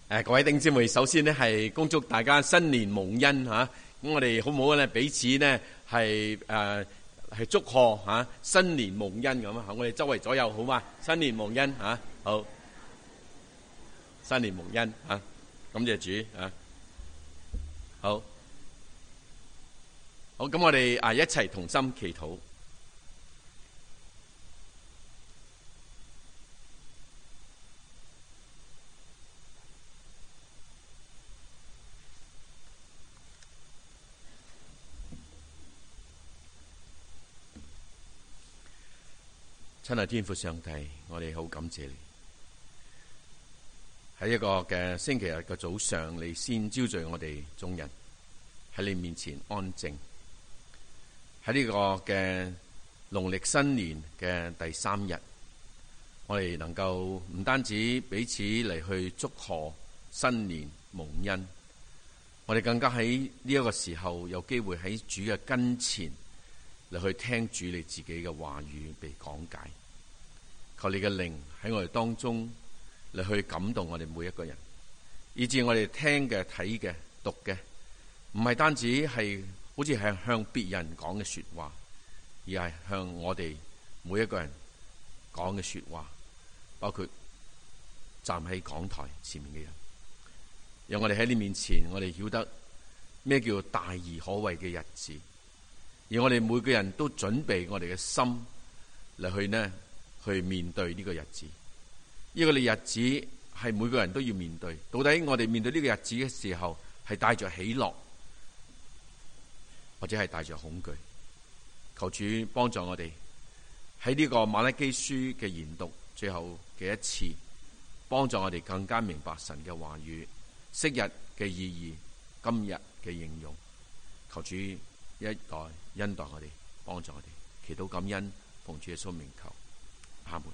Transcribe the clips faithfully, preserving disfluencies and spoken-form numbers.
誒，各位弟兄姊妹，首先呢係恭祝大家新年蒙恩嚇。咁我哋好唔好咧？彼此呢係誒係祝賀嚇新年蒙恩咁啊！我哋周圍左右好嘛？新年蒙恩嚇，好，新年蒙恩嚇，感謝主嚇，好，好咁，我哋啊一齊同心祈禱。親愛天父上帝，我哋好感謝你喺一個嘅星期日嘅早上，你先招聚我哋眾人喺你面前安靜。喺呢個嘅農曆新年嘅第三日，我哋能夠唔單止彼此嚟去祝賀新年蒙恩，我哋更加喺呢一個時候有機會喺主嘅跟前嚟去聽主你自己嘅話語被講解。求你嘅靈喺我哋當中嚟去感動我哋每一個人，以致我哋聽嘅、睇嘅、讀嘅，唔係單止係好似係向別人講嘅說話，而係向我哋每一個人講嘅說話，包括站喺講台前面嘅人。讓我哋喺你面前，我哋曉得咩叫大而可畏嘅日子，而我哋每個人都準備我哋嘅心嚟去呢去面對呢個日子。呢個日子係每個人都要面對。到底我哋面對呢個日子嘅時候，係帶着喜樂，或者係帶着恐懼？求主幫助我哋喺呢個馬拉基書嘅研讀最後嘅一次，幫助我哋更加明白神嘅話語，昔日嘅意義，今日嘅應用。求主一代恩待我哋，幫助我哋。祈禱感恩，奉主耶穌名求。阿門。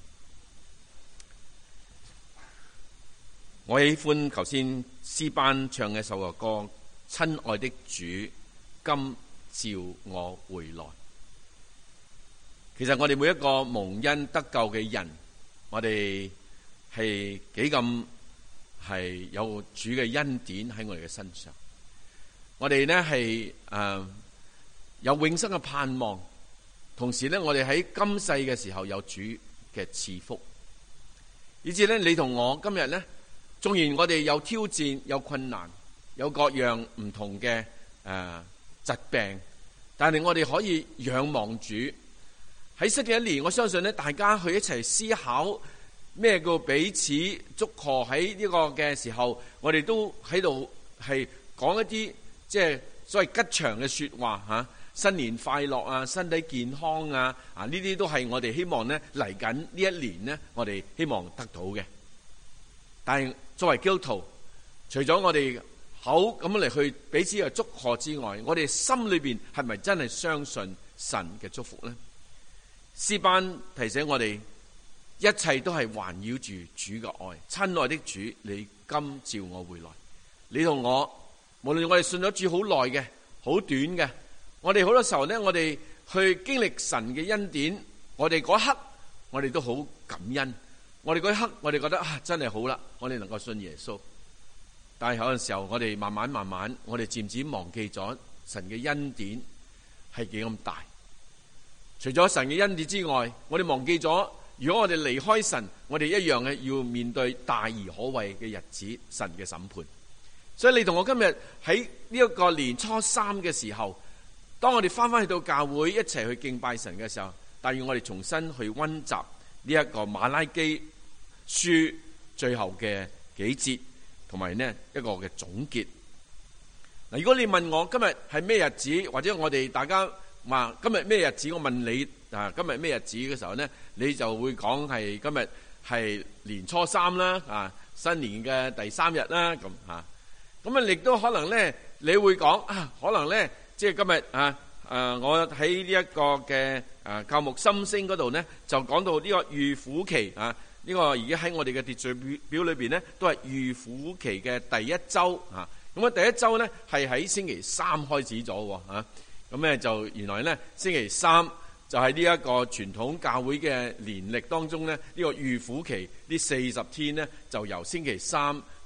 我喜歡頭先詩班唱嘅首個歌，親愛的主，今召我回來。其實我哋每一個蒙恩得救嘅人，我哋係幾咁係有主嘅恩典喺我哋嘅身上。我哋呢係誒有永生嘅盼望，同時呢我哋喺今世嘅時候有主嘅賜福，以至咧你同我今日咧，縱然我哋有挑戰、有困難、有各樣唔同嘅誒、呃、疾病，但係我哋可以仰望主。喺新嘅一年，我相信咧，大家去一齊思考咩叫彼此祝賀。喺呢個嘅時候，我哋都喺度係講一啲即係所謂吉祥嘅說話吓。啊新年快樂啊，身體健康啊，啊呢啲都係我哋希望呢嚟緊呢一年呢，我哋希望得到嘅。但係作為基督徒，除咗我哋口咁樣嚟去彼此嘅祝賀之外，我哋心裏邊係咪真係相信神嘅祝福呢？詩班提醒我哋，一切都係環繞住主嘅愛。親愛的主，你今召我回來。你同我，無論我哋信咗主好耐嘅，好短嘅。我哋好多時候呢，我哋去經歷神嘅恩典，我哋嗰刻我哋都好感恩。我哋嗰一刻我哋覺得啊，真係好啦，我哋能夠信耶穌。但係有陣時候我哋慢慢慢慢，我哋漸漸忘記咗神嘅恩典係幾咁大。除咗神嘅恩典之外，我哋忘記咗，如果我哋離開神，我哋一樣嘅要面對大而可畏嘅日子，神嘅審判。所以你同我今日喺呢一個年初三嘅時候，當我哋翻翻去到教會一齊去敬拜神嘅時候，但願我哋重新去溫習呢一個馬拉基書最後嘅幾節，同埋呢一個嘅總結。嗱，如果你問我今日係咩日子，或者我哋大家話今日咩日子，我問你啊，今日咩日子嘅時候呢，你就會講係今日係年初三啦，啊，新年嘅第三日啦，咁吓。咁啊，亦都可能呢，你會講啊，可能呢。即係今日啊，誒，我喺呢一個嘅誒教牧心聲嗰度呢，就講到呢個預苦期啊，呢、這個而家喺我哋嘅秩序表表裏邊呢，都係預苦期嘅第一周啊。咁啊，第一周呢係喺星期三開始咗啊。咁咧就原來呢，星期三就係呢一個傳統教會嘅年曆當中呢，呢、這個預苦期呢四十天呢，就由星期三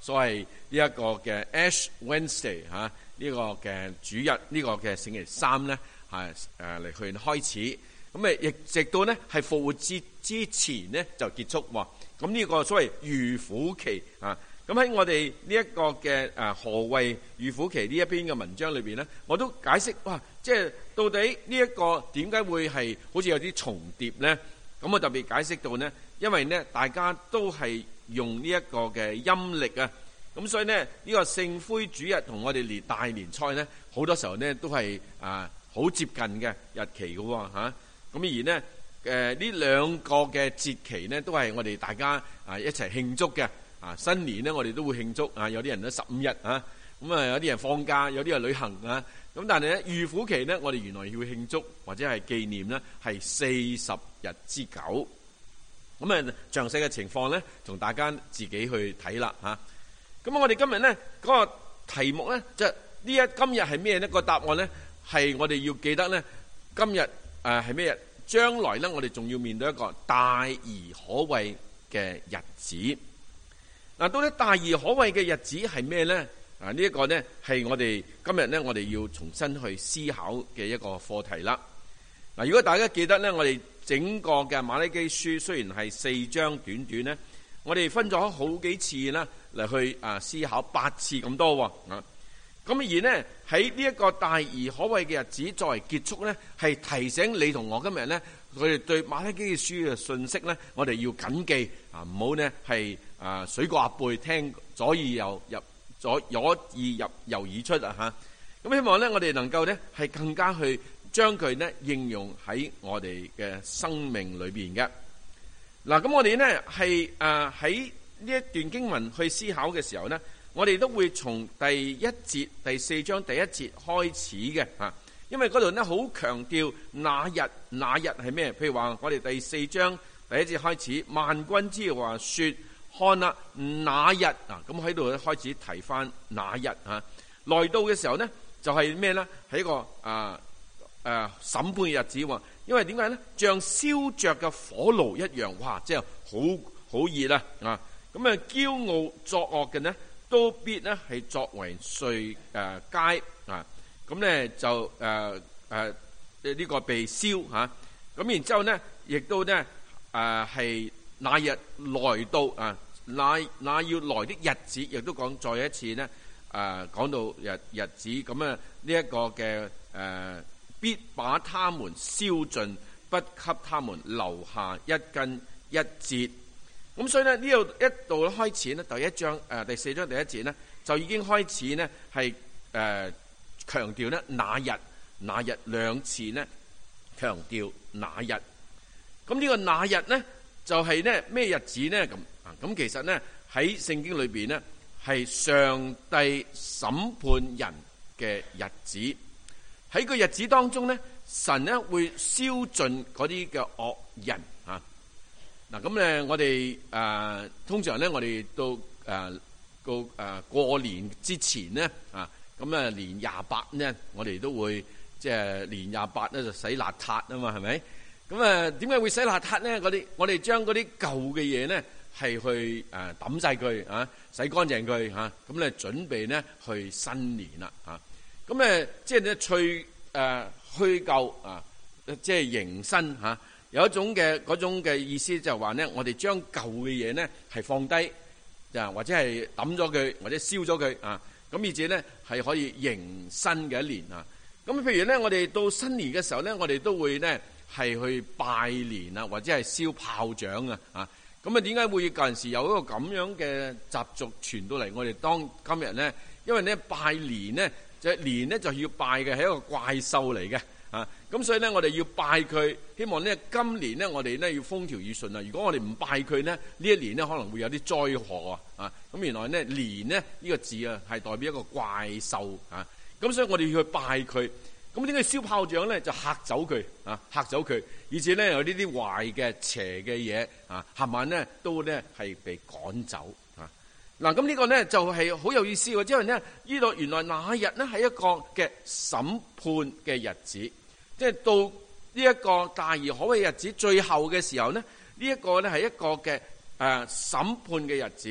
所謂呢一個嘅 Ash Wednesday 嚇、啊、呢、這個嘅主日呢、這個嘅星期三咧係誒嚟去開始，咁誒亦直到咧係復活節之前咧就結束喎。咁呢個所謂預苦期啊，咁喺我哋呢一個嘅誒何謂預苦期呢一篇嘅文章裏邊咧，我都解釋哇，即係到底呢一個點解會係好似有啲重疊咧？咁我特別解釋到呢，因為呢大家都係用呢一個嘅陰歷啊，咁所以呢，呢個聖灰主日同我哋年大年初呢，好多時候呢都係啊好接近嘅日期嘅喎嚇。咁而呢誒呢兩個嘅節期呢，都係我哋大家啊一齊慶祝嘅啊。新年呢，我哋都會慶祝啊，有啲人都十五日啊，咁啊有啲人放假，有啲人旅行啊。咁但係咧預苦期呢，我哋原來要慶祝或者係紀念呢，係四十日之久。咁啊詳細嘅情況呢，同大家自己去睇啦嚇。咁我哋今日呢嗰個題目呢，即係呢一今日係咩呢？個答案呢，係我哋要記得呢，今日誒係咩日？將來呢，我哋仲要面對一個大而可畏嘅日子。嗱，到底大而可畏嘅日子係咩呢？啊，呢一個呢，係我哋今日呢，我哋要重新去思考嘅一個課題啦。嗱，如果大家記得呢，我哋整個嘅馬拉基書雖然係四章短短呢，我哋分咗好幾次啦嚟去啊思考八次咁多喎啊。咁而呢，喺呢一個大而可畏嘅日子作為結束呢，係提醒你同我今日呢，佢哋對馬拉基書嘅信息呢，我哋要謹記啊，唔好呢係啊水過鴨背，聽左耳又入左左耳入右耳出啊嚇。咁希望呢，我哋能夠呢係更加去將佢呢應用喺我哋嘅生命裏邊嘅。嗱，咁我哋呢係啊喺呢一段經文去思考嘅時候呢，我哋都會從第一節第四章第一節開始嘅嚇，因為嗰度呢好強調那日那日係咩？譬如話我哋第四章第一節開始，萬軍之耶和華說：看啦，那日啊，咁喺度咧開始提翻那日嚇，來到嘅時候呢，就係咩呢？係一個啊啊審判嘅日子喎。因為點解呢？像燒着嘅火爐一樣，哇！即係好好熱啦啊！咁啊，驕傲作惡嘅呢，都必咧係作為碎誒秸啊，咁咧就誒誒呢個被燒嚇，咁、啊、然之後呢，亦都呢誒係那日來到啊，那那要來的日子，亦都講再一次呢誒、啊、講到日日子，咁啊呢一個嘅誒、啊、必把他們燒盡，不給他們留下一根一節。咁所以呢，呢度一度開始呢，第一章誒、呃、第四章第一節呢，就已經開始呢係誒強調呢那日那日兩次呢強調那日。咁呢個那日呢就係呢咩日子呢？咁啊咁其實呢喺聖經裏邊呢係上帝審判人嘅日子。喺個日子當中呢，神呢會燒盡嗰啲嘅惡人啊。嗱咁咧，我哋誒、呃、通常咧，我哋到誒到誒過年之前咧啊，咁啊年廿八咧，我哋都會即係年廿八咧就洗邋遢啊嘛，係咪？咁啊點解會洗邋遢咧？我哋我哋將嗰啲舊嘅嘢咧係去誒抌晒佢啊，洗乾淨佢嚇，咁咧準備咧去新年啦嚇。咁咧即係咧去誒虛舊啊，即係迎新嚇。有一種嘅嗰種嘅意思就係話呢，我哋將舊嘅嘢呢係放低，啊或者係抌咗佢，或者燒咗佢啊，咁以至呢係可以迎新嘅一年啊。咁譬如呢，我哋到新年嘅時候呢，我哋都會呢係去拜年啊，或者係燒炮仗啊，啊咁啊點解會嗰陣時有一個咁樣嘅習俗傳到嚟我哋當今日呢？因為呢拜年呢，就年呢就要拜嘅係一個怪獸嚟嘅。啊，咁所以咧，我哋要拜佢，希望咧今年咧，我哋咧要風調雨順啊！如果我哋唔拜佢咧，呢一年咧可能會有啲災禍啊！啊，咁原來咧年咧呢個字啊，係代表一個怪獸啊！咁所以我哋要去拜佢。咁點解燒炮仗咧？就嚇走佢啊，嚇走佢，而且咧有呢啲壞嘅邪嘅嘢啊，冚唪唥咧都咧係被趕走啊！嗱，咁呢個咧就係好有意思喎，因為咧呢度原來那日咧係一個嘅審判嘅日子。即係到呢一個大而可畏日子最後嘅時候呢，呢、這、一個呢係一個嘅誒審判嘅日子。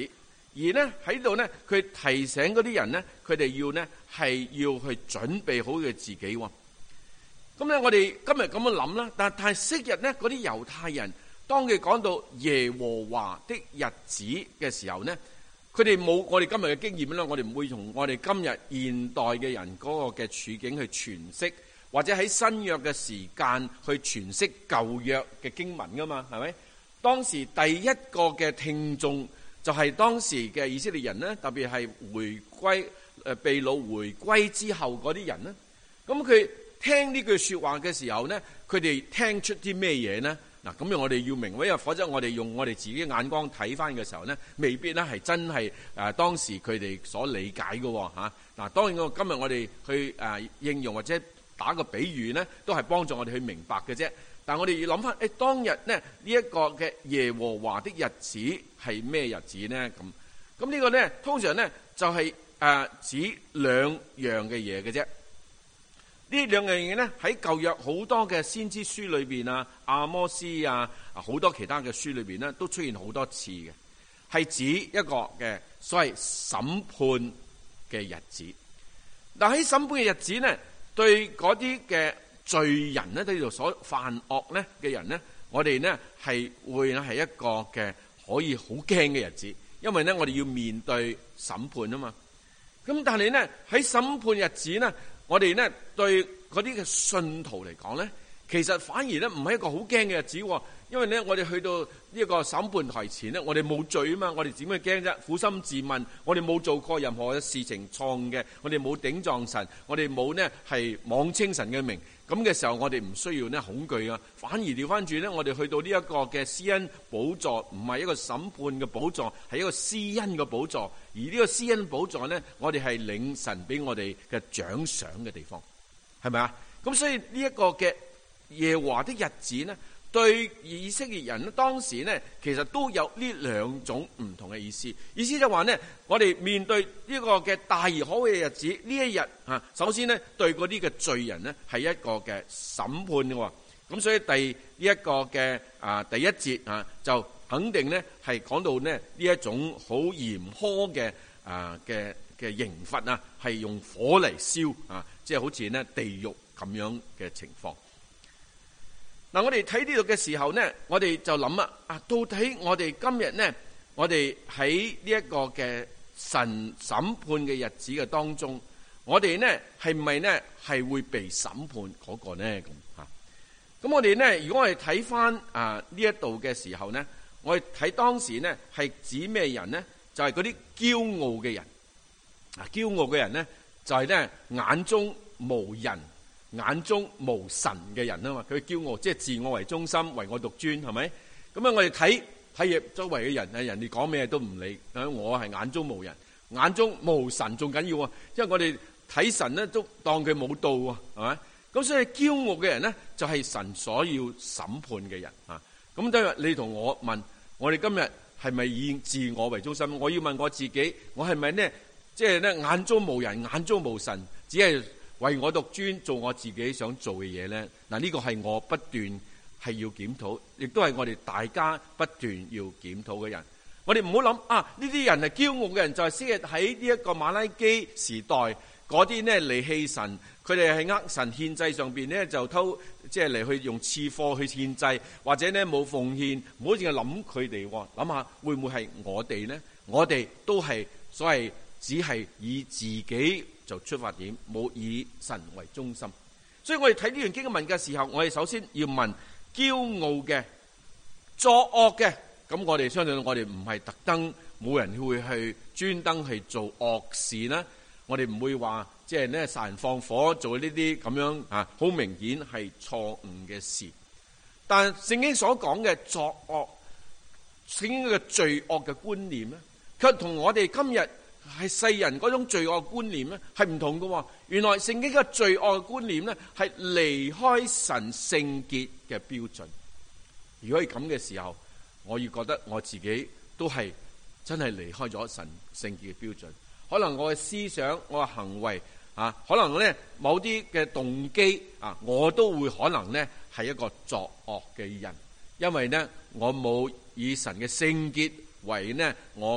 而呢喺度呢，佢提醒嗰啲人呢，佢哋要呢係要去準備好佢自己喎。咁咧，我哋今日咁樣諗啦，但但係昔日呢，嗰啲猶太人當佢講到耶和華的日子嘅時候呢，佢哋冇我哋今日嘅經驗啦，我哋唔會從我哋今日現代嘅人嗰個嘅處境去詮釋，或者喺新約嘅時間去詮釋舊約嘅經文噶嘛，係咪？當時第一個嘅聽眾就係當時嘅以色列人呢，特別係回歸誒被擄回歸之後嗰啲人呢。咁佢聽呢句說話嘅時候呢，佢哋聽出啲咩嘢呢？嗱，咁樣我哋要明，因為否則我哋用我哋自己嘅眼光睇翻嘅時候呢，未必咧係真係誒當時佢哋所理解嘅吓。嗱，當然我今日我哋去誒應用或者打個比喻呢，都係幫助我哋去明白嘅啫。但係我哋要諗翻，誒當日呢呢一個嘅耶和華的日子係咩日子呢？咁咁呢個呢，通常呢就係誒指兩樣嘅嘢嘅啫。呢兩樣嘢呢，喺舊約好多嘅先知書裏邊啊，阿摩司啊，好多其他嘅書裏邊呢，都出現好多次嘅，係指一個嘅所謂審判嘅日子。但喺審判嘅日子呢，對嗰啲嘅罪人呢，喺度所犯惡呢嘅人呢，我哋呢係會係一個嘅可以好驚嘅日子，因為呢我哋要面對審判啊嘛。咁但係呢喺審判日子呢，我哋呢對嗰啲嘅信徒嚟講呢，其實反而呢唔係一個好驚嘅日子，因為呢我哋去到呢個審判台前呢，我哋冇罪啊嘛，我哋點會驚啫？苦心自問，我哋冇做過任何嘅事情錯誤嘅，我哋冇頂撞神，我哋冇呢係妄稱神嘅名，咁嘅時候我哋唔需要呢恐懼啊，反而調翻轉呢，我哋去到呢一個嘅施恩寶座，唔係一個審判嘅寶座，係一個施恩嘅寶座，而呢個施恩寶座呢，我哋係領神俾我哋嘅獎賞嘅地方，係咪啊？咁所以呢一個嘅耶和華的日子呢，對以色列人呢，當時呢，其實都有呢兩種唔同嘅意思。意思就話呢，我哋面對呢個嘅大而可畏嘅日子，呢一日啊，首先呢，對嗰啲嘅罪人呢，係一個嘅審判嘅。咁所以第呢一個嘅啊第一節啊，就肯定呢係講到呢呢一種好嚴苛嘅啊嘅嘅刑罰啊，係用火嚟燒啊，即係好似呢地獄咁樣嘅情況。嗱，我哋睇呢度嘅時候呢，我哋就諗啊，啊，到底我哋今日呢，我哋喺呢一個嘅神審判嘅日子嘅當中，我哋呢係咪呢係會被審判嗰個呢？咁吓，咁我哋呢，如果我哋睇翻啊呢一度嘅時候呢，我哋睇當時呢係指咩人呢？就係嗰啲驕傲嘅人。啊，驕傲嘅人呢，就係呢眼中無人，眼中無神嘅人啊嘛，佢驕傲，即係自我為中心，唯我獨尊，係咪？咁啊，我哋睇睇嘢周圍嘅人啊，人哋講咩都唔理，我係眼中無人，眼中無神仲緊要啊，因為我哋睇神咧都當佢冇到啊，係咪？咁所以驕傲嘅人咧就係神所要審判嘅人啊。咁今日你同我問，我哋今日係咪以自我為中心？我要問我自己，我係咪呢？即係咧眼中無人，眼中無神，只係為我獨尊，做我自己想做嘅嘢咧。嗱，呢個係我不斷係要檢討，亦都係我哋大家不斷要檢討嘅人。我哋唔好諗啊，呢啲人係驕傲嘅人，就係昔日喺呢一個馬拉基時代嗰啲呢離棄神，佢哋係呃神獻祭上邊呢就偷，即係嚟去用次貨去獻祭，或者呢冇奉獻。唔好淨係諗佢哋，諗下會唔會係我哋呢？我哋都係所謂只係以自己做出發點，冇以神為中心。所以我哋睇呢段經文嘅時候，我哋首先要問驕傲嘅、作惡嘅，咁我哋相信我哋唔係特登，冇人會去專登去做惡事啦。我哋唔會話即係呢殺人放火做呢啲咁樣啊，好明顯係錯誤嘅事。但聖經所講嘅作惡，聖經嘅罪惡嘅觀念咧，卻同我哋今日係世人嗰種罪惡觀念咧係唔同嘅。原來聖經嘅罪惡觀念咧係離開神聖潔嘅標準。如果係咁嘅時候，我要覺得我自己都係真係離開咗神聖潔嘅標準。可能我嘅思想、我嘅行為啊，可能咧某啲嘅動機啊，我都會可能咧係一個作惡嘅人，因為咧我冇以神嘅聖潔為呢我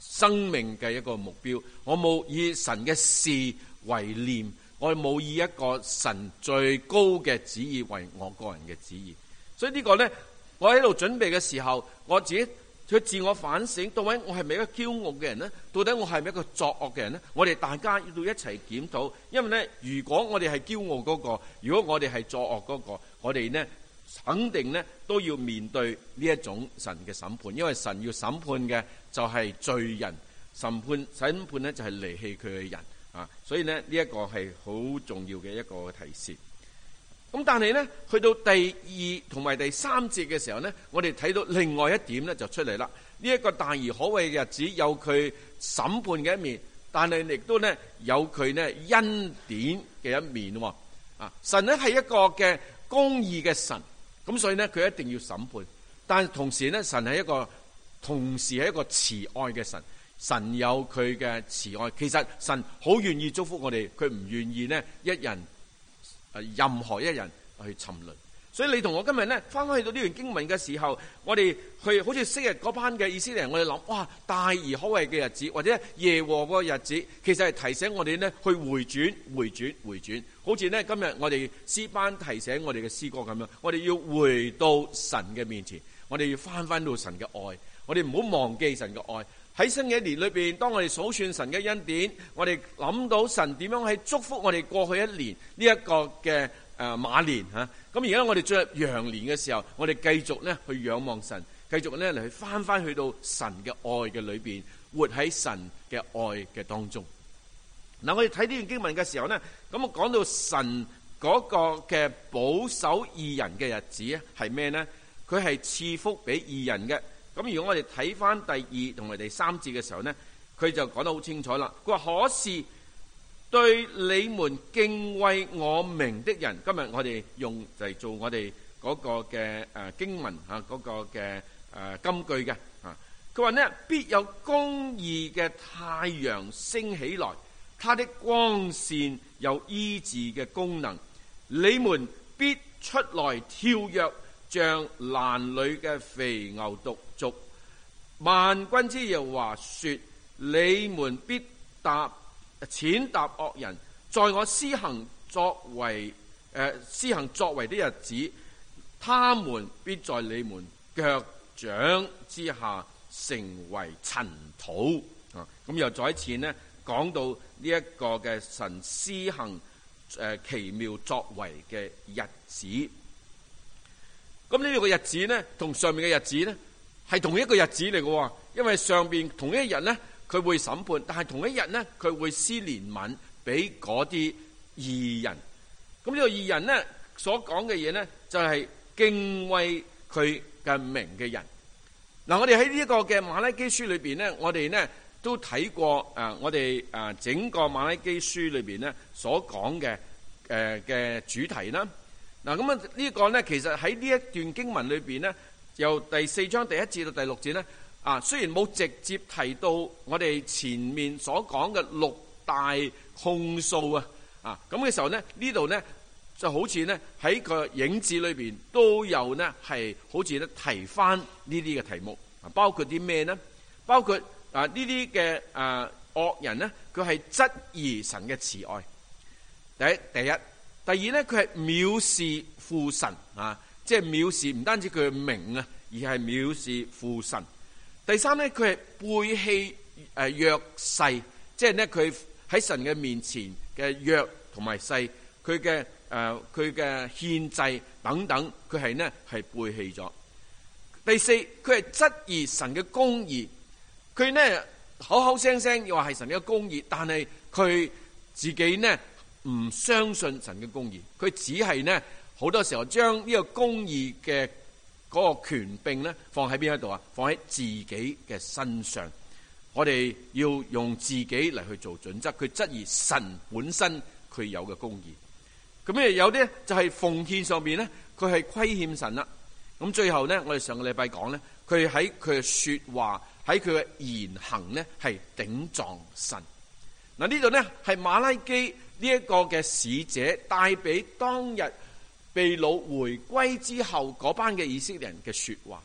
生命嘅一個目標，我冇以神嘅事為念，我冇以一個神最高嘅旨意為我個人嘅旨意。所以呢個呢，我喺度準備嘅時候，我自己去自我反省，到底我係咪一個驕傲嘅人呢？到底我係咪一個作惡嘅人呢？我哋大家要一齊檢討。因為呢，如果我哋係驕傲嗰個，如果我哋係作惡嗰個，我哋呢肯定呢都要面對呢一種神嘅審判。因為神要審判嘅就係罪人，審判審判呢就係離棄佢嘅人啊。所以呢，呢一個係好重要嘅一個提示。咁但係呢，去到第二同埋第三節嘅時候呢，我哋睇到另外一點呢就出嚟啦。呢一個大而可畏嘅日子有佢審判嘅一面，但係亦都呢有佢呢恩典嘅一面喎。啊，神呢係一個嘅公義嘅神，咁所以呢佢一定要審判。但同時呢，神係一個同時係一個慈愛嘅神，神有佢嘅慈愛。其實神好願意祝福我哋，佢唔願意呢一人。任何一人去沉淪，所以你同我今日呢翻返去到呢段經文嘅時候，我哋去好似昔日嗰班嘅以色列人，我哋諗哇，大而可畏嘅日子，或者耶和華嘅日子，其實係提醒我哋呢去回轉、回轉、回轉。好似呢今日我哋詩班提醒我哋嘅詩歌咁樣，我哋要回到神嘅面前，我哋要翻返到神嘅愛，我哋唔好忘記神嘅愛。喺新嘅一年裏邊，當我哋數算神嘅恩典，我哋諗到神點樣去祝福我哋過去一年呢一個嘅誒馬年吓。咁而家我哋進入羊年嘅時候，我哋繼續咧去仰望神，繼續咧嚟去翻翻去到神嘅愛嘅裏邊，活喺神嘅愛嘅當中。嗱，我哋睇呢段經文嘅時候呢，咁我講到神嗰個嘅保守義人嘅日子咧係咩呢？佢係賜福俾義人嘅。咁如果我哋睇翻第二同埋第三節嘅時候呢，佢就講得好清楚啦。佢話：可是對你們敬畏我名的人，今日我哋用就係做我哋嗰個嘅誒經文嚇嗰個嘅誒金句嘅嚇。佢話呢，必有公義嘅太陽升起來，它的光線有醫治嘅功能，你們必出來跳躍，像欄裏嘅肥牛犢族。萬軍之耶和華說：你們必踏踐踏惡人，在我施行作為誒、呃、施行作為的日子，他們必在你們腳掌之下成為塵土。啊，咁又再一次呢講到呢一個嘅神施行誒、呃、奇妙作為嘅日子。咁呢個日子呢，同上面嘅日子呢，係同一個日子嚟嘅。因為上邊同一日呢，佢會審判，但係同一日呢，佢會施憐憫俾嗰啲義人。咁呢個義人呢，所講嘅嘢呢，就係、是、敬畏佢嘅名嘅人。嗱，我哋喺呢一個嘅馬拉基書裏邊呢，我哋呢都睇過誒、呃，我哋誒整個馬拉基書裏邊呢所講嘅誒嘅主題啦。嗱，咁啊呢個呢，其實喺呢一段經文裏邊呢，由第四章第一節到第六節呢，啊雖然冇直接提到我哋前面所講嘅六大控訴啊，啊咁嘅時候呢，呢度呢就好似呢喺個影子裏邊都有呢係好似呢提翻呢啲嘅題目，啊包括啲咩呢？包括啊呢啲嘅啊惡人呢，佢係質疑神嘅慈愛。第一，第一。第二咧，佢係藐視父神啊，即係藐視唔單止佢嘅名啊，而係藐視父神。第三咧，佢係背棄誒約誓，即係咧佢喺神嘅面前嘅約同埋誓，佢嘅誒佢嘅獻祭等等，佢係呢係背棄咗。第四，佢係質疑神嘅公義，佢呢口口聲聲又話係神嘅公義，但係佢自己呢，唔相信神嘅公義，佢只係呢好多時候將呢個公義嘅嗰個權柄呢放喺邊一度啊？放喺自己嘅身上。我哋要用自己嚟去做準則，佢質疑神本身佢有嘅公義。咁咧有啲就係奉獻上面呢，佢係虧欠神啦。咁最後呢，我哋上個禮拜講呢，佢喺佢嘅說話，喺佢嘅言行呢，係頂撞神。嗱，呢度呢係馬拉基呢一個嘅使者帶俾當日被擄回歸之後嗰班嘅以色列人嘅說話。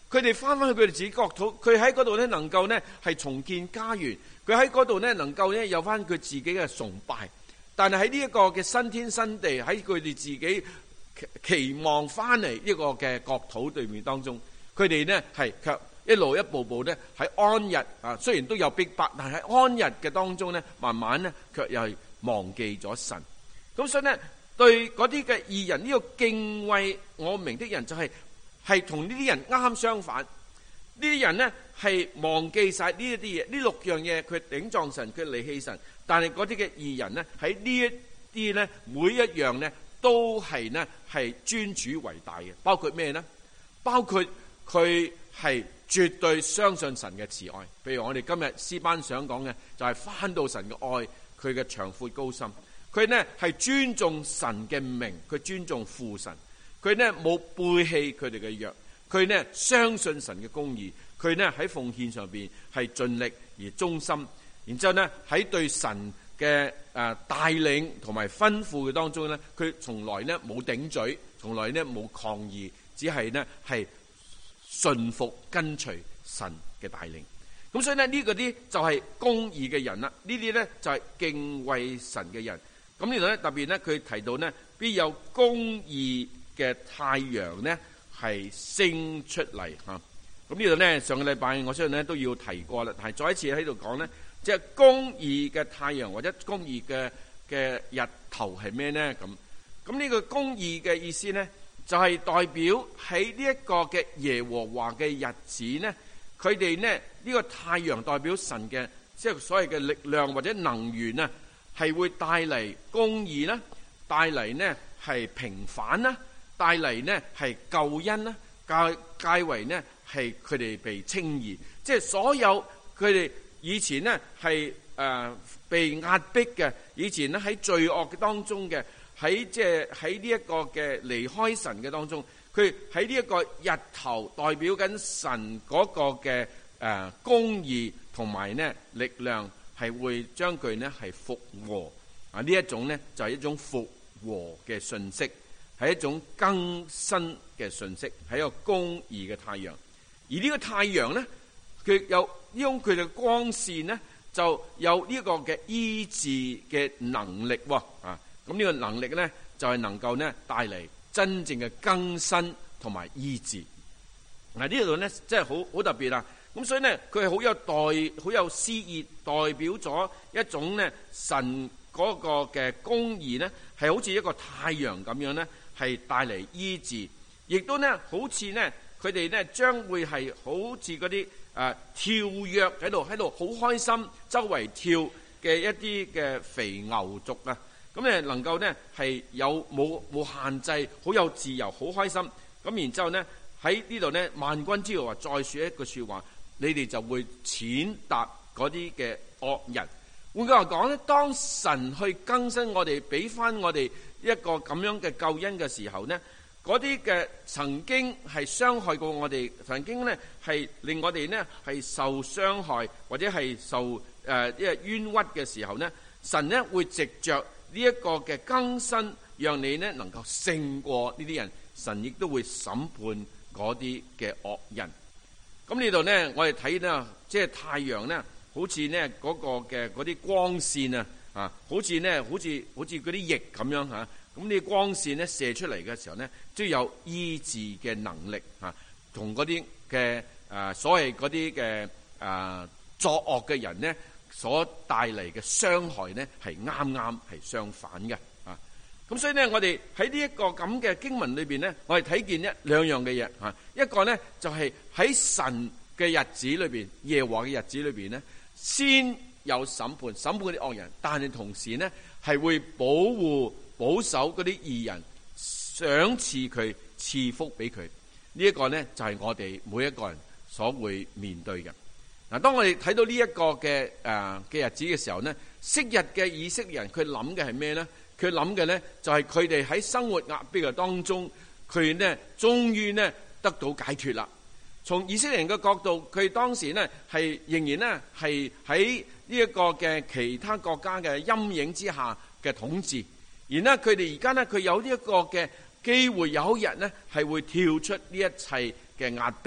佢哋翻返去佢哋自己國土，佢喺嗰度咧能夠咧係重建家園，佢喺嗰度咧能夠咧有翻佢自己嘅崇拜。但係喺呢一個嘅新天新地，喺佢哋自己期望翻嚟呢個嘅國土對面當中，佢哋呢係卻一路一步步呢喺安逸啊，雖然都有逼迫，但係安逸嘅當中呢，慢慢呢卻又係忘記咗神。咁所以呢，對嗰啲嘅義人，呢個敬畏我名的人就係係同呢啲人啱啱相反。呢啲人呢係忘記晒呢一啲嘢，呢六樣嘢佢頂撞神，佢離棄神。但係嗰啲嘅義人呢，喺呢一啲呢，每一樣呢都係呢係尊主為大嘅。包括咩呢？包括佢係絕對相信神嘅慈愛。譬如我哋今日詩班想講嘅就係翻到神嘅愛，佢嘅長闊高深。佢呢係尊重神嘅名，佢尊重父神。佢呢冇背棄佢哋嘅約，佢呢相信神嘅公義，佢呢喺奉獻上邊係盡力而忠心。然之後呢喺對神嘅誒帶領同埋吩咐嘅當中呢，佢從來呢冇頂嘴，從來呢冇抗議，只係呢係順服跟隨神嘅帶領。咁所以呢呢個啲就係公義嘅人啦，呢啲呢就係敬畏神嘅人。咁呢度呢特別呢佢提到呢必有公義嘅太陽呢係升出嚟吓。咁呢度呢上個禮拜我相信呢都要提過啦，但係再一次喺度講呢。即係公義嘅太陽或者公義嘅嘅日頭係咩呢？咁咁呢個公義嘅意思呢，就係代表喺呢一個嘅耶和華嘅日子呢，佢哋呢呢個太陽代表神嘅即係所謂嘅力量或者能源啊，係會帶嚟公義啦，帶嚟呢係平反啦，帶嚟呢係救恩啦，介介為呢係佢哋被稱義，即係所有佢哋。以前呢係誒被壓迫嘅，以前呢喺罪惡嘅當中嘅，喺即係喺呢一個嘅離開神嘅當中，佢喺呢一個日頭代表緊神嗰個嘅誒公義同埋呢力量，係會將佢呢係復和啊！呢一種呢就係一種復和嘅信息，係一種更新嘅信息，係一個公義嘅太陽。而呢個太陽呢，佢有用佢嘅光線呢，就有呢個嘅醫治嘅能力喎啊！咁呢個能力呢，就係能夠呢帶嚟真正嘅更新同埋醫治。嗱，呢度呢真係好好特別啊！咁所以呢，佢係好有代好有詩意，代表咗一種呢神嗰個嘅公義呢，係好似一個太陽咁樣呢，係帶嚟醫治，亦都呢好似呢佢哋呢將會係好似嗰啲。啊！跳躍喺度，喺度好開心，周圍跳嘅一啲嘅肥牛族啊，咁咧能夠呢係有冇冇限制，好有自由，好開心。咁然之後呢喺呢度呢，萬軍之後話再說一句説話，你哋就會踐踏嗰啲嘅惡人。換句話講呢，當神去更新我哋，俾翻我哋一個咁樣嘅救恩嘅時候呢。嗰啲嘅曾經係傷害過我哋，曾經呢係令我哋呢係受傷害或者係受誒一個冤屈嘅時候呢，神呢會藉着呢一個嘅更新，讓你呢能夠勝過呢啲人，神亦都會審判嗰啲嘅惡人。咁呢度呢，我哋睇呢，即係太陽呢，好似呢嗰個嘅嗰啲光線啊，啊，好似呢，好似好似嗰啲液咁樣嚇。咁呢光線咧射出嚟嘅時候呢，都有醫治嘅能力啊，同嗰啲嘅誒所謂嗰啲嘅誒作惡嘅人呢所帶嚟嘅傷害呢，係啱啱係相反嘅啊。咁所以呢，我哋喺呢一個咁嘅經文裏邊呢，我哋睇見一兩樣嘅嘢啊。一個呢，就係喺神嘅日子裏邊，耶和華嘅日子裏邊呢，先有審判，審判嗰啲惡人，但係同時呢，係會保護。保守嗰啲義人，賞賜佢，賜福俾佢。呢一個呢，就係我哋每一個人所會面對嘅。嗱，當我哋睇到呢一個嘅誒嘅日子嘅時候呢，昔日嘅以色列人佢諗嘅係咩呢？佢諗嘅呢，就係佢哋喺生活壓迫嘅當中，佢呢終於呢得到解脫啦。從以色列人嘅角度，佢當時呢係仍然呢係喺呢一個嘅其他國家嘅陰影之下嘅統治。而呢，佢哋而家呢，佢有呢一個嘅機會，有一日呢係會跳出呢一切嘅壓迫，呢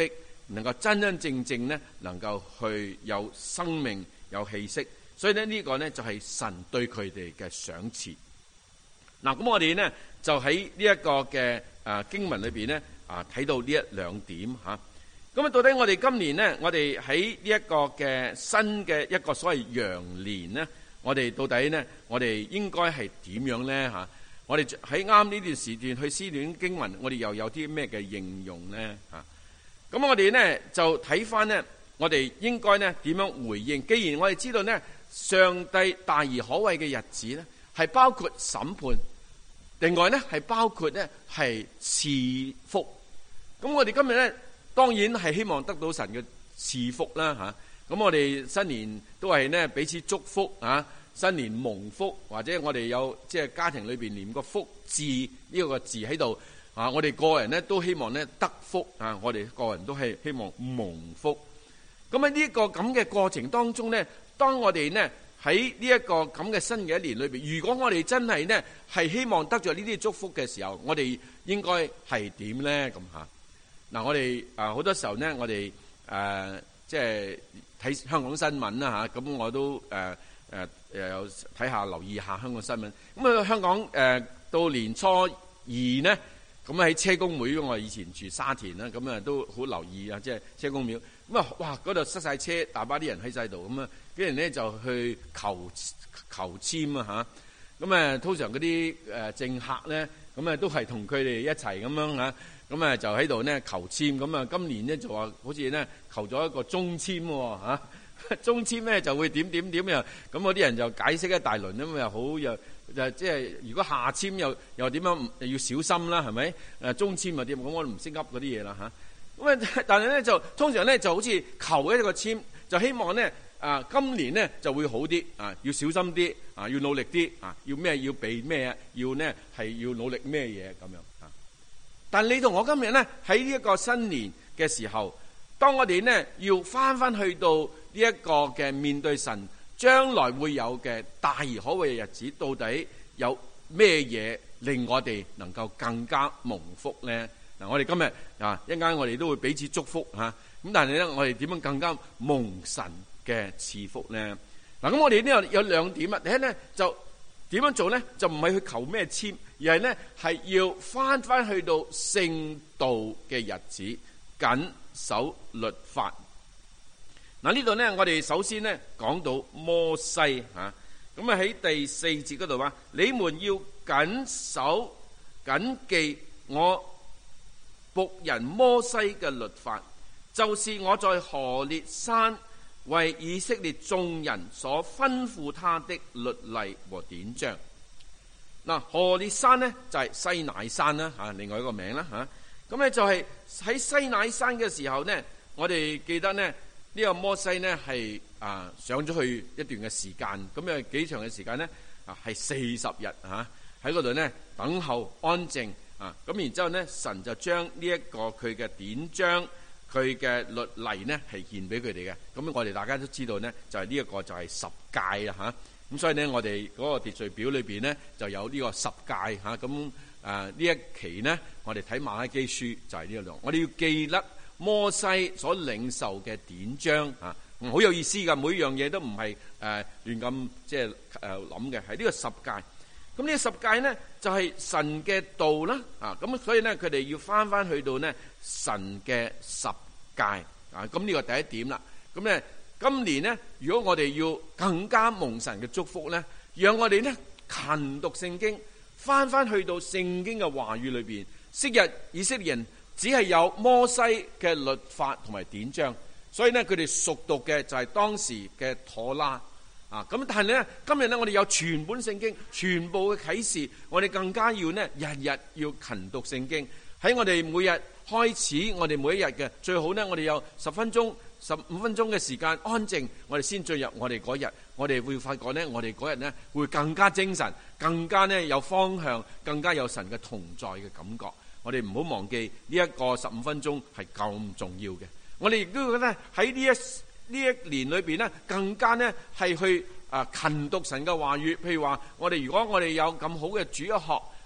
能夠真真正正咧能夠去有生命有氣息。所以咧呢個咧就係神對佢哋嘅賞賜。嗱，咁我哋咧就喺呢一個嘅誒經文裏邊咧啊睇到呢一兩點嚇。咁啊，到底我哋今年咧，我哋喺呢一個嘅新嘅一個所謂羊年咧，我哋到底咧，我哋應該係點樣咧嚇？我哋喺啱呢段時段去思戀經文，我哋又有啲咩嘅應用咧嚇？咁我哋咧就睇翻咧，我哋應該咧點樣回應？既然我哋知道咧，上帝大而可畏嘅日子咧，係包括審判，另外咧係包括咧係賜福。咁我哋今日咧當然係希望得到神嘅賜福啦嚇。咁我哋新年都係咧彼此祝福啊。新年蒙福，或者我哋有即係家庭裏邊連個福字呢個字喺度啊！我哋個人咧都希望咧得福啊！我哋個人都係希望蒙福。咁喺呢一個咁嘅過程當中咧，當我哋呢喺呢一個咁嘅新嘅一年裏邊，如果我哋真係呢係希望得著呢啲祝福嘅時候，我哋應該係點咧？咁嚇嗱，我哋啊好多時候呢，我哋誒即係睇香港新聞啦嚇，咁我都誒。誒誒有睇下留意下香港新聞。咁啊香港誒、呃、到年初二呢，咁喺車公廟，我以前住沙田啦，咁啊都好留意啊，即係車公廟。咁啊哇嗰度塞晒車，大把啲人喺晒度，咁啊啲人咧就去求求籤啊嚇。咁啊通常嗰啲誒政客咧，咁啊都係同佢哋一齊咁樣嚇。咁啊就喺度呢求籤。咁啊今年呢，就話好似呢求咗一個中籤喎嚇。中籤咧就會點點點又咁，嗰啲人就解釋一大輪咁又好又就即係如果下籤又又點樣又要小心啦，係咪？誒中籤又點咁，我都唔識噏嗰啲嘢啦嚇。咁啊，但係咧就通常咧就好似求一個籤，就希望咧啊今年咧就會好啲啊，要小心啲啊，要努力啲啊，要咩要避咩啊，要呢係要努力咩嘢咁樣啊。但係你同我今日咧喺呢一個新年嘅時候，當我哋呢要翻翻去到呢一個嘅面對神將來會有嘅大而可畏嘅日子，到底有咩嘢令我哋能夠更加蒙福咧？嗱，我哋今日啊一陣間我哋都會彼此祝福嚇，咁但係咧我哋點樣更加蒙神嘅賜福咧？嗱，咁我哋呢度有兩點啊，第一咧就點樣做咧？就唔係去求咩籤，而係咧係要翻翻去到聖道嘅日子，謹守律法。嗱，呢度呢，我哋首先呢講到摩西嚇，咁啊喺第四節嗰度話：你們要謹守謹記我僕人摩西嘅律法，就是我在何烈山為以色列眾人所吩咐他的律例和典章。嗱，何烈山呢，就係西乃山啦嚇，另外一個名啦嚇。咁咧就係喺西乃山嘅時候呢，我哋記得呢。呢個摩西呢係啊上咗去一段嘅時間，咁有幾長嘅時間呢？啊係四十日嚇，喺嗰度呢等候安靜啊，咁然之後呢，神就將呢一個佢嘅典章、佢嘅律例呢係獻俾佢哋嘅。咁我哋大家都知道呢，就係呢一個就係十誡啦嚇。咁所以呢，我哋嗰個秩序表裏邊呢就有呢個十誡嚇。咁啊呢一期呢，我哋睇馬拉基書就係呢一度，我哋要記得摩西所領受嘅典章啊，好有意思噶，每樣嘢都唔係誒亂咁即係誒諗嘅，係呢個十誡。咁呢個十誡呢，就係神嘅道啦，啊咁所以呢，佢哋要翻翻去到呢神嘅十誡啊。咁呢個第一點啦。咁呢今年呢，如果我哋要更加蒙神嘅祝福呢，讓我哋呢勤讀聖經，翻翻去到聖經嘅話語裏邊。昔日以色列人只係有摩西嘅律法同埋典章，所以呢，佢哋熟讀嘅就係當時嘅妥拉啊。咁但係咧今日呢，我哋有全本聖經，全部嘅啟示，我哋更加要呢日日要勤讀聖經。喺我哋每日開始，我哋每一日嘅最好呢，我哋有十分鐘、十五分鐘嘅時間安靜，我哋先進入我哋嗰日，我哋會發覺呢，我哋嗰日呢會更加精神，更加呢有方向，更加有神嘅同在嘅感覺。我哋唔好忘記呢一個十五分鐘係咁重要嘅。我哋亦都覺得喺呢一呢一年裏邊呢，更加呢係去啊勤讀神嘅話語。譬如話，我哋如果我哋有咁好嘅主日學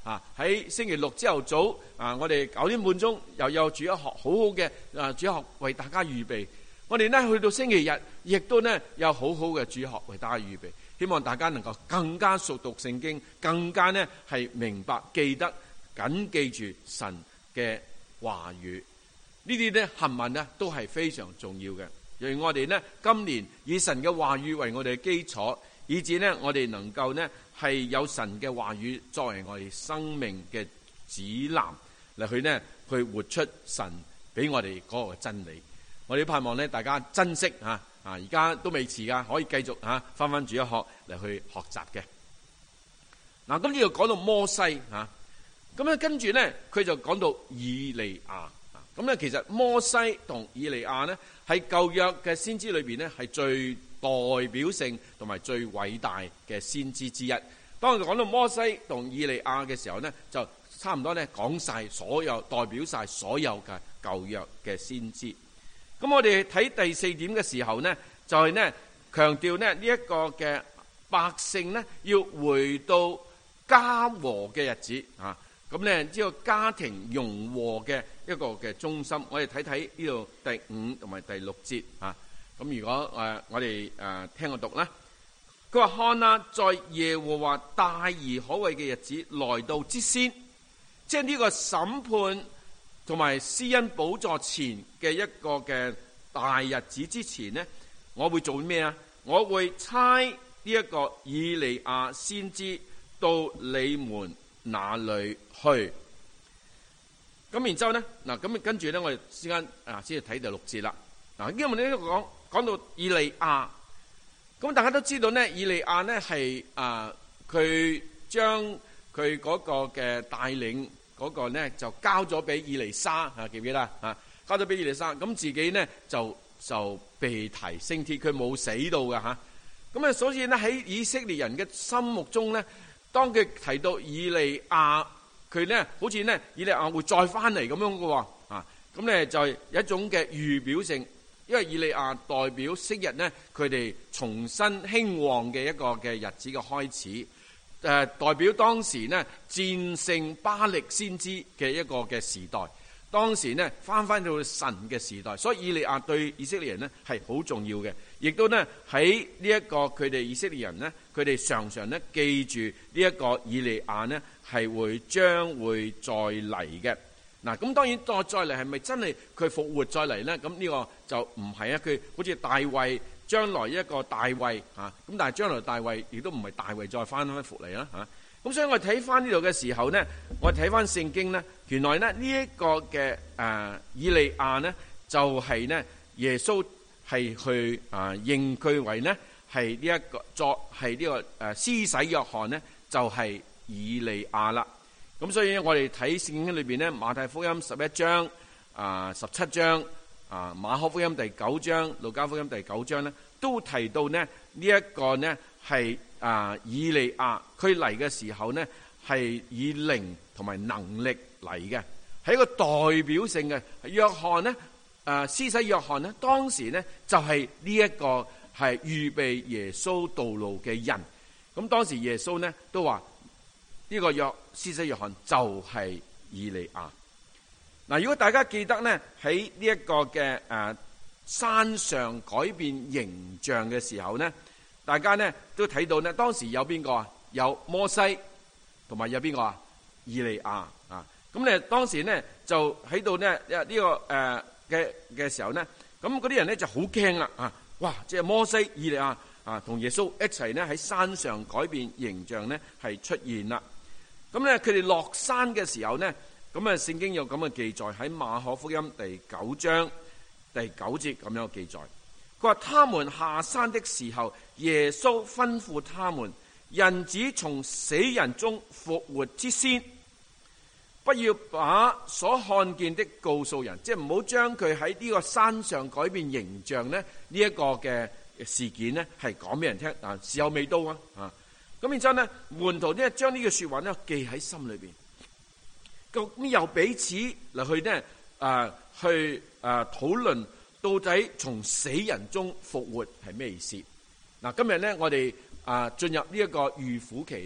啊，喺星期六朝頭早啊，我哋九點半鐘又有主日學，好好嘅啊，主日學為大家預備。我哋呢去到星期日，亦都呢有好好嘅主日學為大家預備。希望大家能夠更加熟讀聖經，更加呢係明白記得緊記住神嘅話語。呢啲呢行文呢都係非常重要嘅。讓我哋呢今年以神嘅話語為我哋嘅基礎，以至呢我哋能夠呢係有神嘅話語作為我哋生命嘅指南嚟去呢去活出神俾我哋嗰個真理。我哋盼望呢大家珍惜吓啊！而家都未遲噶，可以繼續吓翻翻主日學嚟去學習嘅。嗱，咁呢度講到摩西吓，咁咧跟住咧佢就講到以利亞。咁咧其實摩西同以利亞呢喺舊約嘅先知裏邊呢係最代表性同埋最偉大嘅先知之一。當佢講到摩西同以利亞嘅時候呢，就差唔多咧講晒所有代表晒所有嘅舊約嘅先知。咁我哋睇第四點嘅時候呢，就係呢強調呢呢一個嘅百姓呢要回到家和嘅日子啊。咁呢呢個家庭融和嘅一個嘅中心，我哋睇睇呢度第五同埋第六節啊。咁如果誒我哋誒聽我讀啦，佢話看啊，在耶和華大而可畏嘅日子來到之先，即係呢個審判同埋施恩寶座前嘅一個嘅大日子之前呢，我會做咩啊？我會差呢一個以利亞先知到你們那裏去。咁然之後呢，嗱咁跟住呢，我哋先間啊先至睇第六節啦。嗱，因為呢個講講到以利亞，咁大家都知道呢，以利亞呢係啊佢將佢嗰個嘅帶領。嗰、那個呢就交咗俾以利沙啊，記唔記得啊？交咗俾以利沙，咁自己呢就就被提升天，佢冇死到㗎吓。咁啊，所以呢喺以色列人嘅心目中呢，當佢提到以利亞，佢呢好似呢以利亞會再翻嚟咁樣嘅喎啊。咁呢就係一種嘅預表性，因為以利亞代表昔日呢佢哋重新興旺嘅一個嘅日子嘅開始。誒、呃、代表當時呢戰勝巴力先知嘅一個嘅時代，當時呢翻翻到神嘅時代，所以以利亞對以色列人呢係好重要嘅，亦都呢喺呢一個佢哋以色列人呢，佢哋常常呢記住呢一個以利亞呢係會將會再嚟嘅。嗱，咁當然再再嚟係咪真係佢復活再嚟呢？咁呢個就唔係啊，佢好似大衛。將來一個大衛嚇，咁但係將來大衛亦都唔係大衛再翻翻復嚟啦嚇。咁所以我睇翻呢度嘅時候呢，我睇翻聖經呢，原來呢呢一個嘅誒以利亞呢，就係呢耶穌係去啊認佢為呢係呢一個作係呢個誒施洗約翰呢，就係以利亞啦。咁所以我哋睇聖經裏邊呢，馬太福音十一章啊十七章。啊，馬可福音第九章、路加福音第九章咧，都提到呢呢一個呢係啊以利亞，佢嚟嘅時候呢係以靈同埋能力嚟嘅，係一個代表性嘅。約翰呢，啊施洗約翰呢，當時呢就係呢一個係預備耶穌道路嘅人。咁當時耶穌呢都話呢個約施洗約翰就係以利亞。嗱，如果大家記得呢，喺呢一個嘅誒山上改變形象嘅時候呢，大家呢都睇到呢，當時有邊個啊？有摩西同埋有邊個啊？以利亞啊！咁咧當時呢就喺度呢呢個誒嘅嘅時候呢，咁嗰啲人呢就好驚啦啊！哇！即係摩西、以利亞啊，同耶穌一齊呢喺山上改變形象呢係出現啦。咁咧佢哋落山嘅時候呢。咁啊，聖經有咁嘅記載喺馬可福音第九章第九節咁樣嘅記載。佢話：他們下山的時候，耶穌吩咐他們：人子從死人中復活之先，不要把所看見的告訴人，即係唔好將佢喺呢個山上改變形象咧呢一個嘅事件呢係講俾人聽。啊，時候未到啊！啊，咁然之後呢，門徒呢將呢句說話呢記喺心裏邊。咁又彼此嚟去呢，啊，去啊討論到底從死人中復活係咩意思？嗱，今日呢，我哋啊進入呢一個預苦期呢，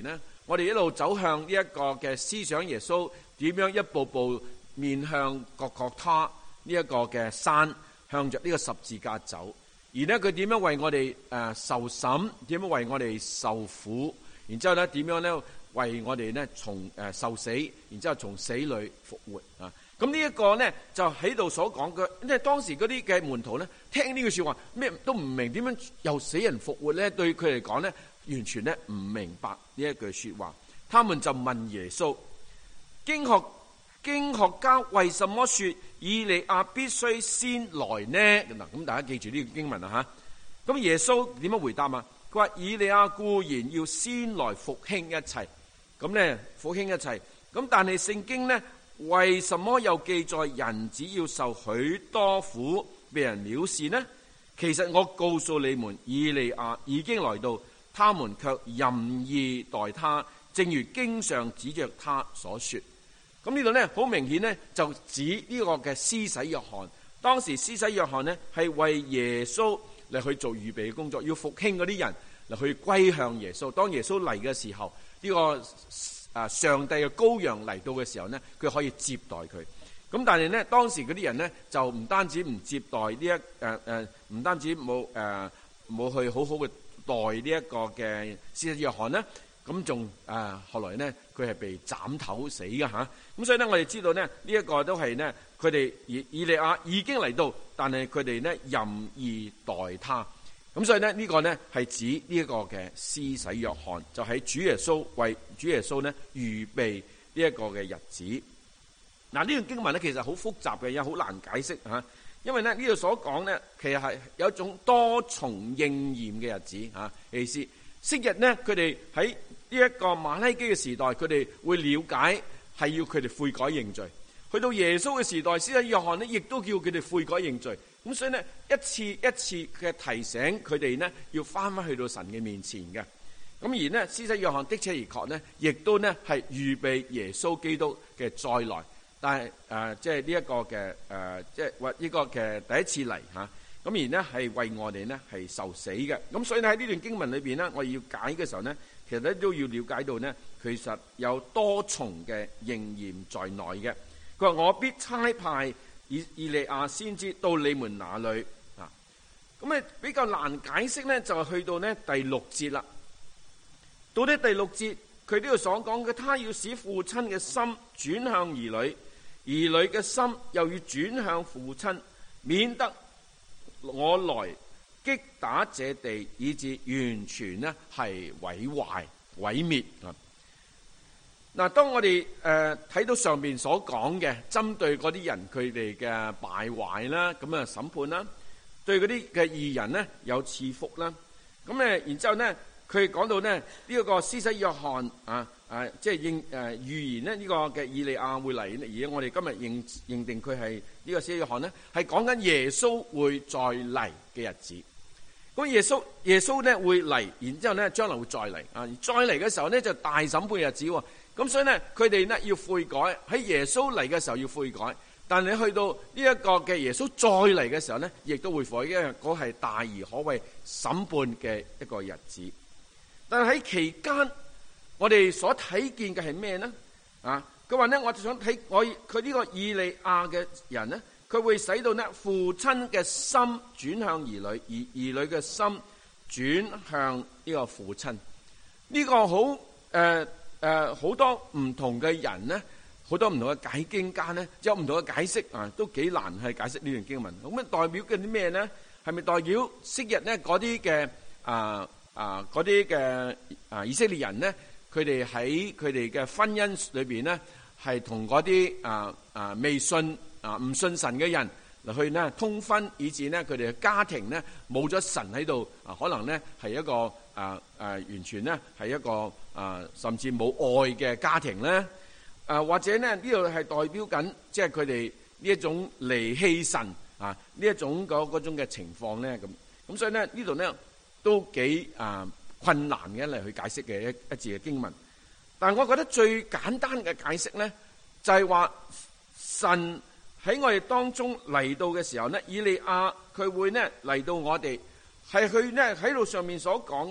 我哋一路走向呢一個嘅思想耶穌點樣一步步面向各各他呢一個嘅山，向着呢個十字架走。而呢，佢點樣為我哋誒受審，點樣為我哋受苦，然之後咧點樣咧為我哋咧從誒受死，然之後從死裏復活啊！咁呢一個咧就喺度所講嘅，因為當時嗰啲嘅門徒咧聽呢句說話，咩都唔明，點樣又死人復活咧？對佢嚟講咧，完全咧唔明白呢一句說話。他們就問耶穌：經學經學家為什麼說以利亞必須先來呢？嗱，咁大家記住呢個經文啊吓。咁耶穌點樣回答啊？佢話以利亞固然要先來復興一切，咁咧復興一切。咁但係聖經呢，為什麼又記載人只要受許多苦，被人藐視呢？其實我告訴你們，以利亞已經來到，他們卻任意待他，正如經上指着他所說。咁呢度呢，好明顯呢，就指呢個嘅施洗約翰。當時施洗約翰呢，係為耶穌嚟去做預備嘅工作，要復興嗰啲人嚟去歸向耶穌。當耶穌嚟嘅時候，呢、這個啊上帝嘅羔羊嚟到嘅時候呢，佢可以接待佢。咁但係呢，當時嗰啲人呢，就唔單止唔接待呢一誒誒，唔單止冇誒冇去好好嘅待呢一個嘅施洗約翰呢。咁仲誒後來呢，佢係被斬頭死嘅嚇。咁所以呢，我哋知道呢，呢、這、一個都係呢，佢哋以以利亞已經嚟到，但係佢哋呢任意待他。咁所以呢，呢、這個呢係指呢一個嘅施洗約翰，就喺主耶穌為主耶穌呢預備呢一個嘅日子。嗱，呢段經文呢其實好複雜嘅，又好難解釋嚇。因為呢呢度所講呢，其實係有一種多重應驗嘅日子嚇意思。昔日呢，佢哋喺呢一個馬拉基嘅時代，佢哋會了解係要佢哋悔改認罪。去到耶穌嘅時代，施洗約翰呢亦都叫佢哋悔改認罪。咁所以呢，一次一次嘅提醒佢哋呢，要翻返去到神嘅面前嘅。咁而呢，施洗約翰的確而確呢，亦都呢係預備耶穌基督嘅再來。但係誒、呃，即係呢一個嘅誒、呃，即係或呢個嘅第一次嚟嚇。咁、啊、而呢係為我哋呢係受死嘅。咁所以喺呢段經文裏邊呢，我要解嘅時候呢，其實咧都要了解到呢，其實有多重嘅應驗在內嘅。佢話：我必差派以以利亞先知到你們那裏啊。咁啊比較難解釋呢，就係去到呢第六節啦。到底第六節佢呢度所講嘅，他要使父親嘅心轉向兒女，兒女嘅心又要轉向父親，免得我來擊打這地，以致完全呢係毀壞毀滅啊！嗱，當我哋誒睇到上面所講嘅，針對嗰啲人佢哋嘅敗壞啦，咁啊審判啦，對嗰啲嘅義人呢有賜福啦，咁誒然之後呢，佢講到呢呢一個施洗約翰啊啊，即係應誒預言呢呢個嘅以利亞會嚟，而我哋今日認認定佢係呢個施洗約翰呢，係講緊耶穌會再嚟嘅日子。咁耶穌耶穌呢會嚟，然之後呢將來會再嚟啊！再嚟嘅時候呢，就大審判日子喎。咁所以呢，佢哋呢要悔改，喺耶穌嚟嘅時候要悔改。但你去到呢一個嘅耶穌再嚟嘅時候呢，亦都會悔改，因為嗰係大而可畏審判嘅一個日子。但係喺期間，我哋所睇見嘅係咩呢？啊，佢話呢，我就想睇我佢呢個以利亞嘅人呢，佢會使到呢父親嘅心轉向兒女，而兒女嘅心轉向呢個父親。呢、這個好誒誒好多唔同嘅人呢，好多唔同嘅解經家呢，有唔同嘅解釋啊，都幾難去解釋呢段經文。咁啊代表嘅啲咩呢？係咪代表昔日呢嗰啲嘅啊啊嗰啲嘅啊以色列人呢？佢哋喺佢哋嘅婚姻裏邊呢，係同嗰啲啊啊未信啊唔信神嘅人嚟去呢通婚，以致呢佢哋嘅家庭呢冇咗神喺度啊，可能呢係一個啊啊完全呢係一個啊甚至冇愛嘅家庭咧。啊或者呢呢度係代表緊即係佢哋呢一種離棄神啊呢一種嗰嗰種嘅情況咧。咁咁所以呢呢度呢都幾啊困難嘅嚟去解釋嘅一一字嘅經文。但係我覺得最簡單嘅解釋咧，就係話神喺我哋當中嚟到嘅時候呢，以利亞佢會呢嚟到我哋，係佢呢喺路上面所講嘅呢，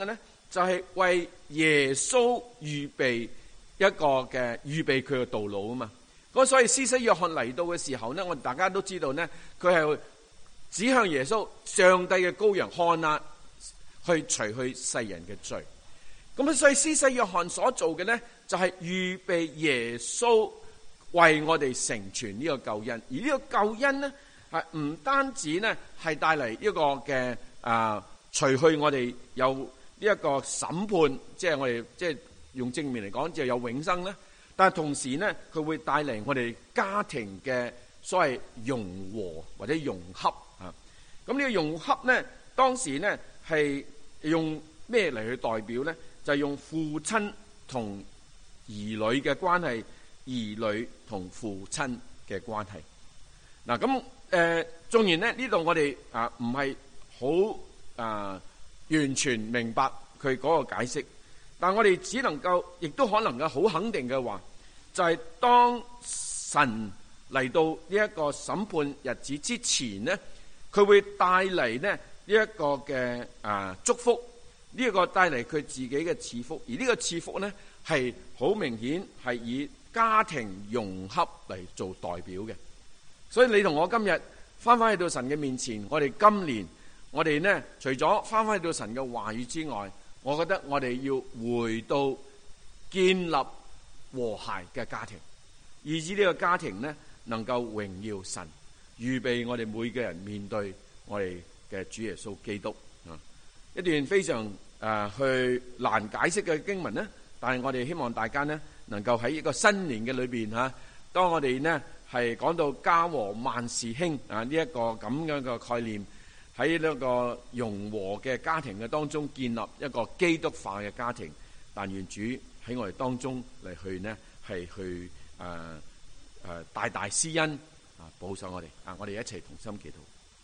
就係為耶穌預備一個嘅預備佢嘅道路啊嘛。咁所以施洗約翰嚟到嘅時候呢，我哋大家都知道呢，佢係指向耶穌，上帝嘅羔羊，看啊，去除去世人嘅罪。咁所以施洗約翰所做嘅呢，就係預備耶穌為我哋成全呢個救恩。而呢個救恩呢，係唔單止呢係帶嚟一個嘅啊，除去我哋有呢一個審判，即係我哋即係用正面嚟講，就有永生咧。但係同時呢，佢會帶嚟我哋家庭嘅所謂融和或者融洽啊。咁呢個融洽呢，當時呢係用咩嚟去代表呢？就係用父親同兒女嘅關係，兒女同父親嘅關係。嗱，咁誒，縱然咧呢度我哋啊唔係好啊完全明白佢嗰個解釋，但我哋只能夠，亦都可能嘅好肯定嘅話，就係、是、當神嚟到呢一個審判日子之前呢，佢會帶嚟呢呢一個嘅啊祝福，呢、這、一個帶嚟佢自己嘅賜福，而呢個賜福呢係好明顯係以家庭融洽嚟做代表嘅。所以你同我今日翻返去到神嘅面前，我哋今年我哋呢除咗翻返去到神嘅話語之外，我覺得我哋要回到建立和諧嘅家庭，以至呢個家庭呢能夠榮耀神，預備我哋每個人面對我哋嘅主耶穌基督。一段非常誒、呃、去難解釋嘅經文呢，但係我哋希望大家呢能夠喺一個新年嘅裏邊吓，當我哋呢係講到家和萬事興啊呢一個咁樣嘅概念，喺呢個融和嘅家庭嘅當中建立一個基督化嘅家庭。但願主喺我哋當中嚟去呢係去誒誒、呃呃、大大施恩啊，保守我哋啊，我哋一齊同心祈禱。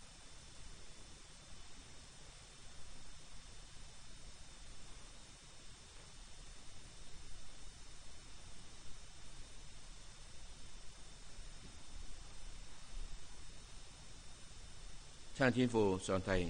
親愛天父上帝，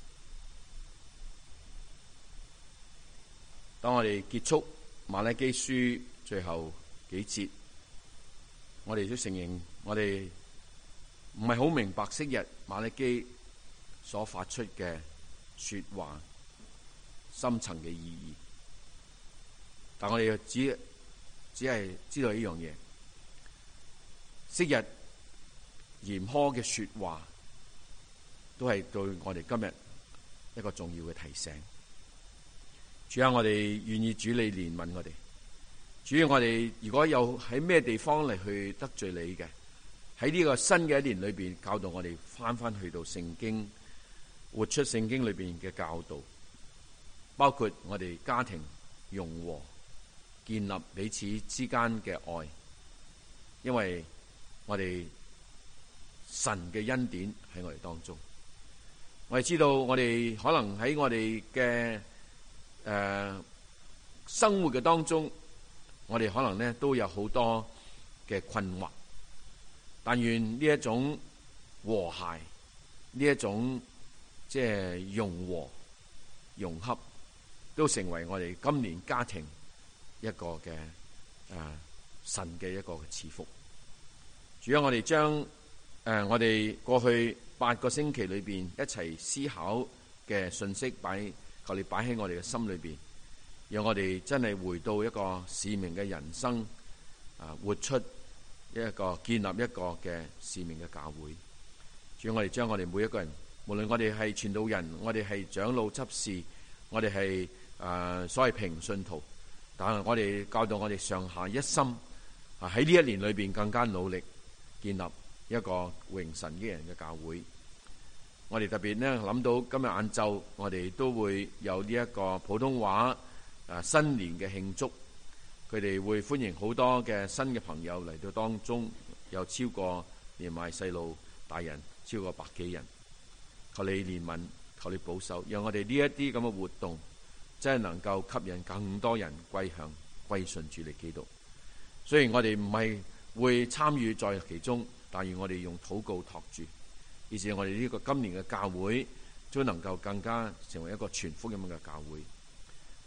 當我哋結束馬拉基書最後幾節，我哋都承認我哋唔係好明白昔日馬拉基所發出嘅說話深層嘅意義，但我哋只只係知道一樣嘢，昔日嚴苛嘅說話都係對我哋今日一個重要嘅提醒。主啊，我哋願意主你憐憫我哋。主啊，我哋如果有喺咩地方嚟去得罪你嘅，喺呢個新嘅一年裏邊，教導我哋翻翻去到聖經，活出聖經裏邊嘅教導，包括我哋家庭融和，建立彼此之間嘅愛，因為我哋神嘅恩典喺我哋當中。我哋知道，我哋可能喺我哋嘅誒生活嘅當中，我哋可能咧都有好多嘅困惑。但願呢一種和諧，呢一種即係融和融洽，都成為我哋今年家庭一個嘅誒、呃、神嘅一個賜福。主要我哋將誒、呃、我哋過去八個星期裏邊一齊思考嘅信息擺，求你擺喺我哋嘅心裏邊，讓我哋真係回到一個使命嘅人生，啊，活出一個建立一個嘅使命嘅教會。主要我哋將我哋每一個人，無論我哋係傳道人，我哋係長老執事，我哋係誒所謂平信徒，但係我哋教導我哋上下一心，啊喺呢一年裏邊更加努力建立一個榮神嘅人嘅教會。我哋特別呢諗到今日晏晝，我哋都會有呢一個普通話誒新年嘅慶祝，佢哋會歡迎好多嘅新嘅朋友嚟到當中，有超過連埋細路大人超過百幾人。求你憐憫，求你保守，讓我哋呢一啲咁嘅活動真係能夠吸引更多人歸向歸順主你基督。雖然我哋唔係會參與在其中，但願我哋用禱告托住，以至我哋呢個今年嘅教會都能夠更加成為一個全福音嘅教會。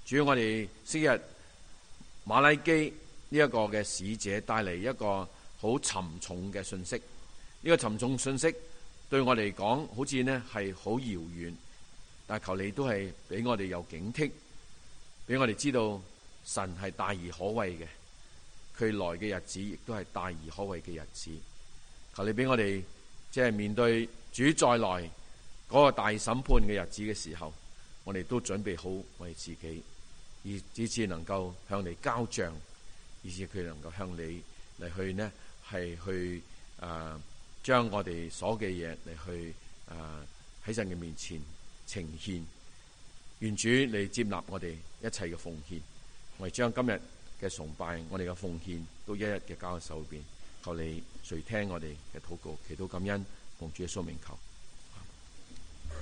主，我哋昔日馬拉基呢一個嘅使者帶嚟一個好沉重嘅信息，呢、這個沉重信息對我嚟講好似呢係好遙遠，但求你都係俾我哋有警惕，俾我哋知道神係大而可畏嘅，佢來嘅日子亦都係大而可畏嘅日子。求你俾我哋即係面對主再來嗰個大審判嘅日子嘅時候，我哋都準備好我哋自己，以以至能夠向你交賬，以至佢能夠向你嚟去呢係去誒將我哋所嘅嘢嚟去誒喺神嘅面前呈獻。願主你接納我哋一切嘅奉獻，我哋將今日嘅崇拜，我哋嘅奉獻都一一嘅交喺手邊。求你垂聽我哋嘅禱告，祈禱感恩，奉主耶穌名求。